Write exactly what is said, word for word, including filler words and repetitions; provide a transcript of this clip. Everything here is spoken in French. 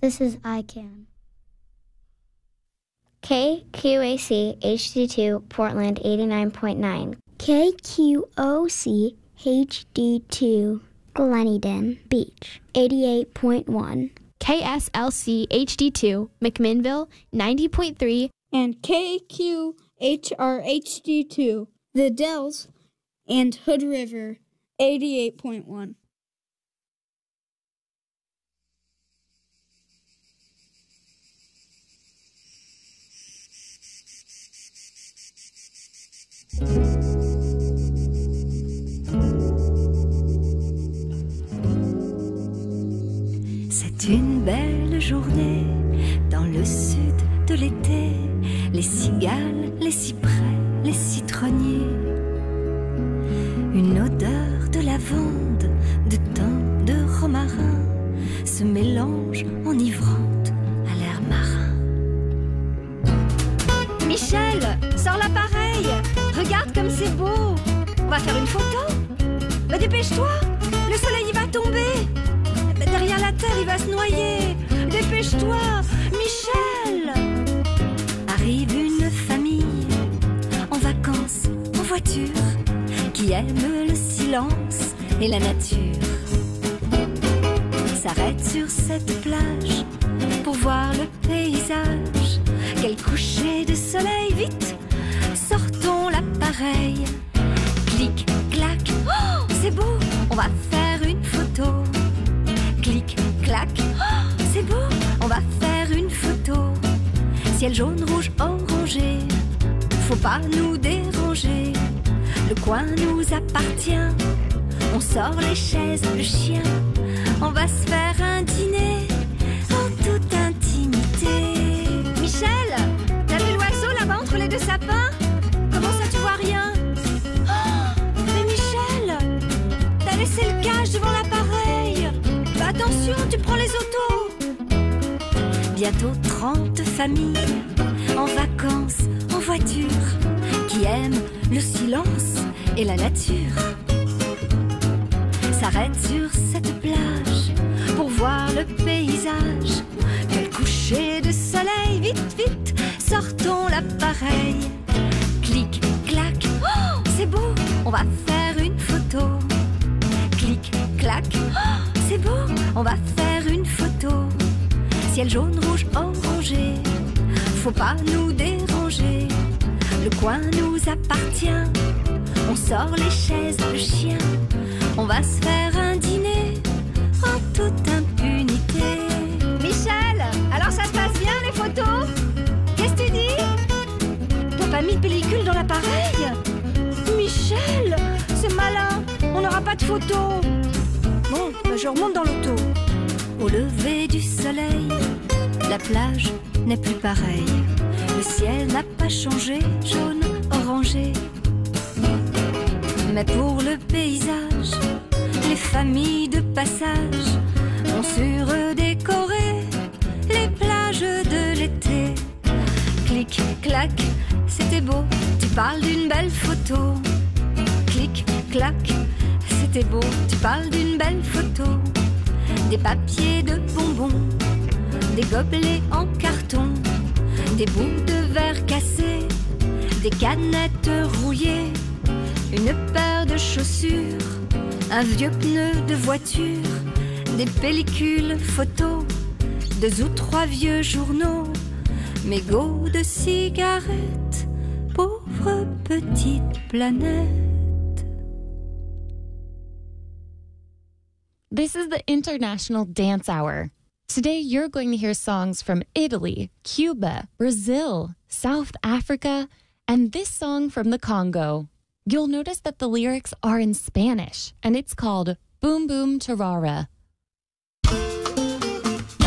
This is I CAN. K Q A C H D two Portland eighty-nine point nine. K Q O C H D two Gleneden Beach eighty-eight point one. K S L C H D two McMinnville ninety point three. And K Q H R H D two The Dells and Hood River eighty-eight point one. C'est une belle journée dans le sud de l'été. Les cigales, les cyprès, les citronniers. Une odeur de lavande, de thym, de romarin se mélange enivrante à l'air marin. Michel, sors l'appareil. Regarde comme c'est beau. On va faire une photo. Bah, dépêche-toi, le soleil il va tomber. Bah, derrière la terre il va se noyer. Dépêche-toi, Michel. Arrive une famille en vacances, en voiture, qui aime le silence et la nature. S'arrête sur cette plage pour voir le paysage. Quel coucher de soleil, vite, sortons l'appareil. Clic, clac, oh, c'est beau, on va faire une photo. Clic, clac, oh, c'est beau, on va faire une photo. Ciel jaune, rouge, orangé, faut pas nous déranger. Le coin nous appartient, on sort les chaises, le chien. On va se faire un dîner en toute intimité. Michel, t'as vu l'oiseau là-bas entre les deux sapins? Comment ça tu vois rien? Oh, mais Michel, t'as laissé le cache devant l'appareil. Bah attention, tu prends les autos. Bientôt trente familles en vacances, en voiture, qui aiment le silence et la nature. S'arrête sur cette plage pour voir le paysage. Quel coucher de soleil, vite, vite, sortons l'appareil. Clic, clac, oh, c'est beau, on va faire une photo. Clic, clac, oh, c'est beau, on va faire une photo. Ciel jaune, rouge, orangé, faut pas nous déranger. Le coin nous appartient, on sort les chaises, le chien. On va se faire un dîner en toute impunité. Michel, alors ça se passe bien les photos? Qu'est-ce que tu dis? T'as pas mis de pellicule dans l'appareil? Michel, c'est malin, on n'aura pas de photos. Bon, bah je remonte dans l'auto. Au lever du soleil, la plage n'est plus pareille. Le ciel n'a pas changé, jaune, orangé. Mais pour le paysage, les familles de passage ont su redécorer les plages de l'été. Clic, clac, c'était beau, tu parles d'une belle photo. Clic, clac, c'était beau, tu parles d'une belle photo. Des papiers de bonbons, des gobelets en carton, des bouts de verre cassés, des canettes rouillées, une paire de chaussures, un vieux pneu de voiture, des pellicules photos, deux ou trois vieux journaux, mégots de cigarettes, pauvre petite planète. This is the International Dance Hour. Today you're going to hear songs from Italy, Cuba, Brazil, South Africa, and this song from the Congo. You'll notice that the lyrics are in Spanish, and it's called Boom Boom Tarara.